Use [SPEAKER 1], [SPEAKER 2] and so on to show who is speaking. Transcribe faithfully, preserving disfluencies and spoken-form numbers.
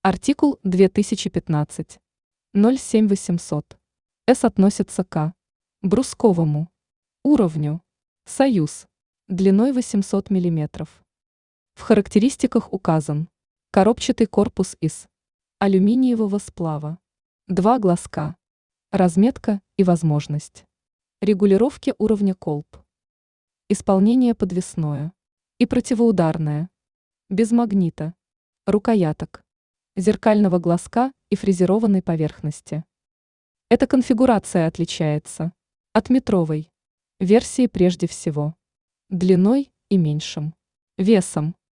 [SPEAKER 1] Артикул две тысячи пятнадцать ноль семь восемьсот. С относится к брусковому уровню. Союз. Длиной восемьсот миллиметров. В характеристиках указан коробчатый корпус из алюминиевого сплава, два глазка, разметка и возможность регулировки уровня колб, исполнение подвесное и противоударное, без магнита, рукояток, зеркального глазка и фрезерованной поверхности. Эта конфигурация отличается от метровой версии прежде всего длиной и меньшим весом.